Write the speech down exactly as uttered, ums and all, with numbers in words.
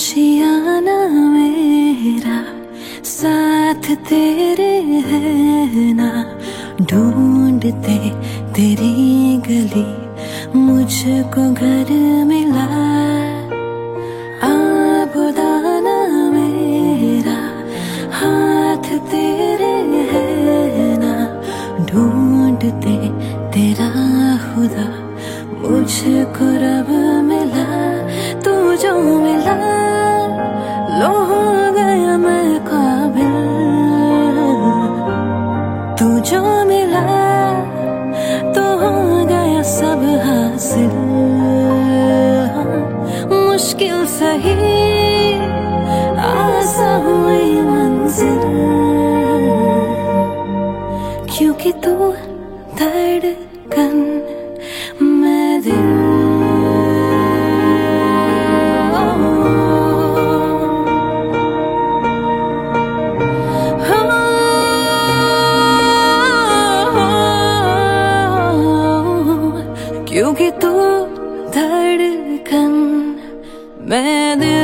आशियाना मेरा साथ तेरे है ना, ढूंढते तेरी गली मुझको घर मिला। आबुदाना मेरा हाथ तेरे है ना, ढूंढते तेरा खुदा मुझको रब मिला। तू जो मिला लो हो गया मैं काबिल, तू जो मिला तो हो गया सब हासिल। मुश्किल सही आसा हुई मंजिल, क्योंकि तू धड़कन मैं दिल। क्योंकि तू धड़कन मैं दिल।